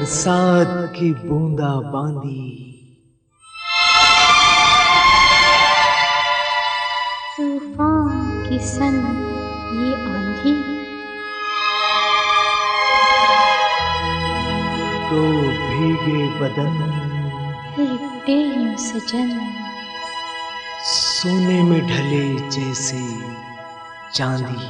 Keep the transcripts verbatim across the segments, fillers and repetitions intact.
बरसात की बूंदा बांदी, तूफान की सन ये आंधी, तो भीगे बदन लिपटे यूं सजन, सोने में ढले जैसे चांदी।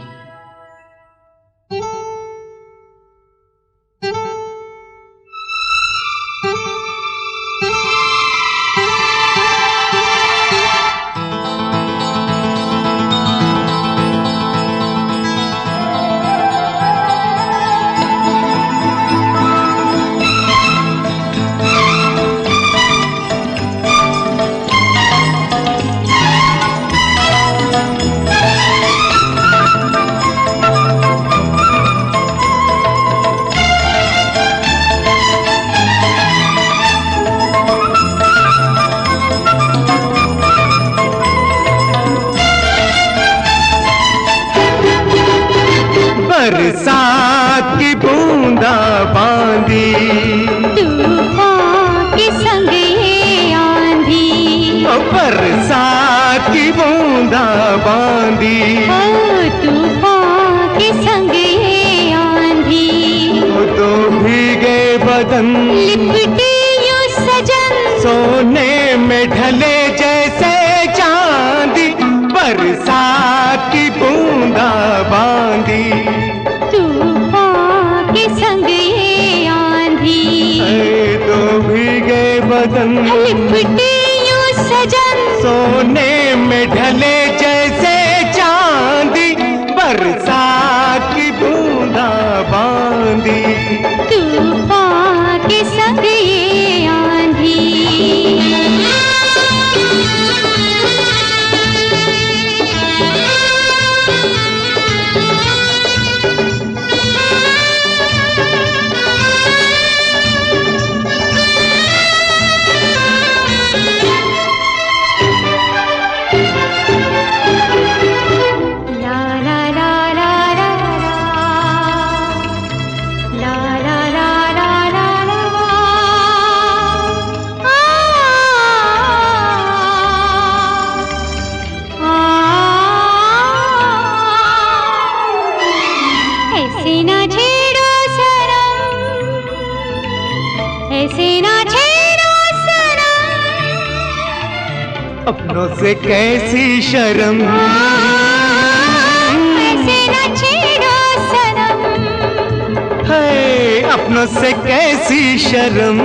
बरसात की बूंदा बांदी, तूफान के संग ये आंधी, बरसात की बूंदा बांदी, तूफान के संग ये आंधी, तो भीगे बदन लिपटे यूं सजन, सोने में ढले जैसे चांदी। बरसात की बूंदा बांदी, तूफान के संग ये आंधी, तो भीगे बदन लिपटे यूं सजन, सोने में ढले जैसे चांदी। बरसात की बूंदा बांदी, तूफान के संग ये आंधी। ऐसे ना छेड़ो सनम, ऐसे ना छेड़ो सनम, अपनों से कैसी शर्म, ऐसे ना छेड़ो सनम, है अपनों से कैसी शर्म।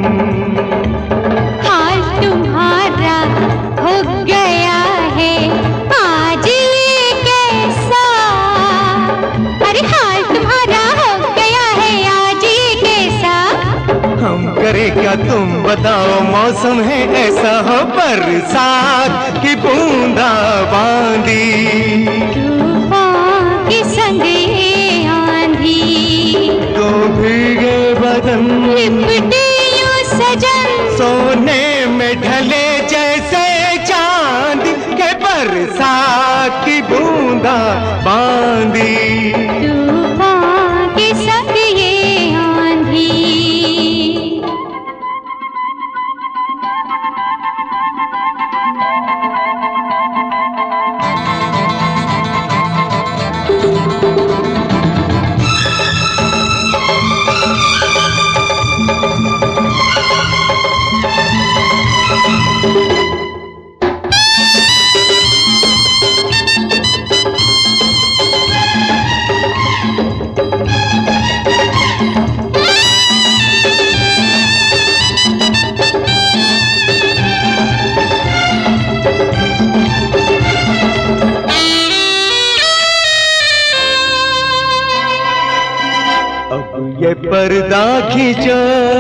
हाल तुम्हारा हो गया है आज ये कैसा, अरे हाल तुम्हारा हो गया है आज ये कैसा, हम करे क्या तुम बताओ, मौसम है ऐसा हो। बरसात की बूंदा बांदी, तूफान के संग ये आंधी, तो भीगे बदन लिपटे यूं सजन, सोने में ढले जैसे चांदी के। बरसात की बूंदा बांदी, तूफान के संग ये आंधी। अब ये पर्दा खींचो,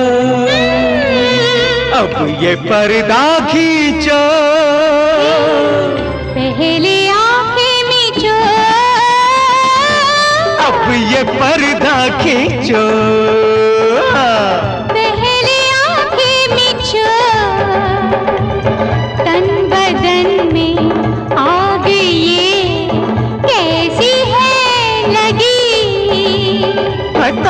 अब ये पर्दा खींचो, पहले आंखें मीचो, अब ये पर्दा खींचो, पहले आंखें मीचो, तन बदन में आग ये कैसी है लगी,